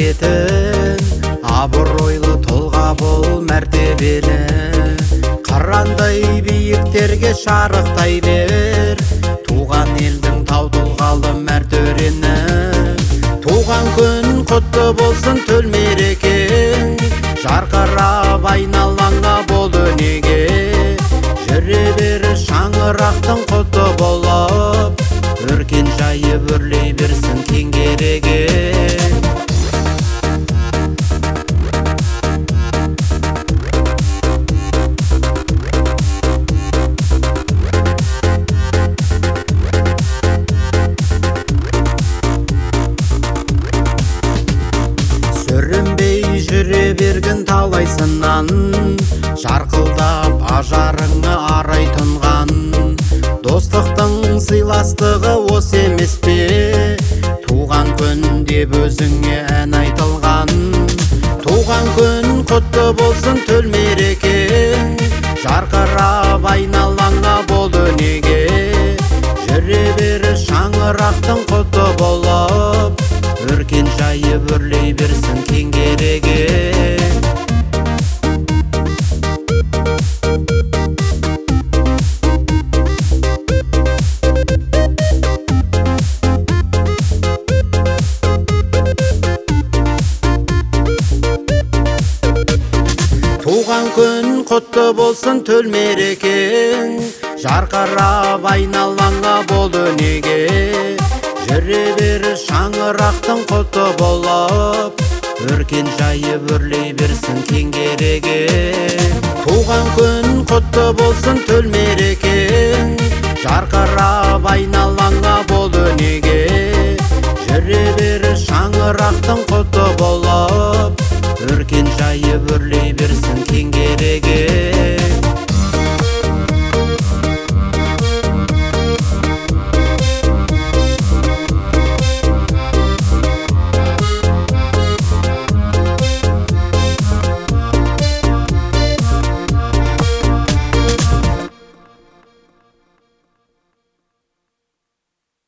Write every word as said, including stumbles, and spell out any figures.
келетін, абыройлы тұлға бол мәртебелі. Қырандай биіктерге шарықтай бер, туған елдің тау тұлғалы мәртөрені. Туған күн құтты болсын төл мерекең, жарқырап айналаңа бол өнеге. Жүре бер шаңырақтың құтты болып, өркен жайып өрлей берсін кең кереге. Сүрінбей жүре берген талайсынан, жарқылдап ажарыңы арай тұнған. Достықтың сыйластығы осы емес пе, туған күн деп өзіңе ән айтылған. Туған күн құтты болсын төл мерекең, жарқырап айналаңа бол өнеге. Жүре бер шаңырақтың құтты болып, өркен жайып өрлей берсін кең кереге. Туған күн құтты болсын төл мерекең, жарқырап айналаңа бол өнеге. Жүре бер шаңырақтың құтты болып, өркен жайып өрлей берсін кең кереге. Туған күн құтты болсын төл мерекең, жарқырап айналаңа бол өнеге. Жүре бер шаңырақтың құтты болып, өркен жайып өрлей берсін кең кереге.